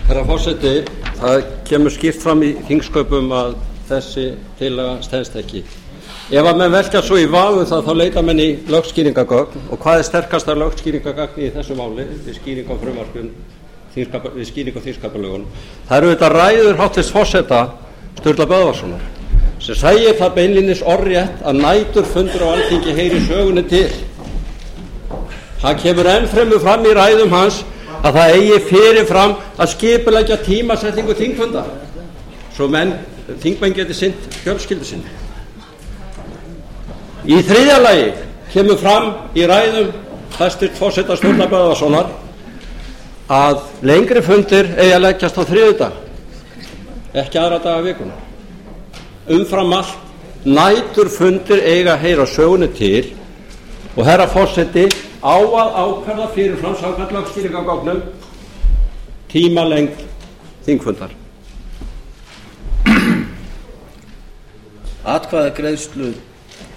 Herra forseti, það kemur skýrt fram í þingsköpum að þessi tillaga stenst ekki. Ef að menn velkja svo í vafa það þá leita menn í lögskýringargögn. Og hvað sterkasta lögskýringargagn í þessu máli við skýringu á frumvarpinu, við skýringu á þingskapalögunum? Það eru þetta ræður háttvirts forseta Sturla Böðvarssonar sem segir það beinlínis orðrétt að næturfundur á Alþingi heyri sögunni til. Það kemur ennfremur fram í ræðum hans að það eigi fyrirfram að skipuleggja tímasetningu þingfunda svo þingmenn geti sinnt fjölskyldu sinni. Í þriðja lagi kemur fram í ræðum hæstvirts forseta Sturlu Böðvarssonar að lengri fundir eigi að leggjast á þriðjudag, ekki aðra daga vikunnar. Umfram allt næturfundir eiga að heyra sögunni til og herra forseti á að ákvarða fyrirfram samkvæmt lögskýringargögnum tímalengd þingfundar. Atkvæðagreiðslu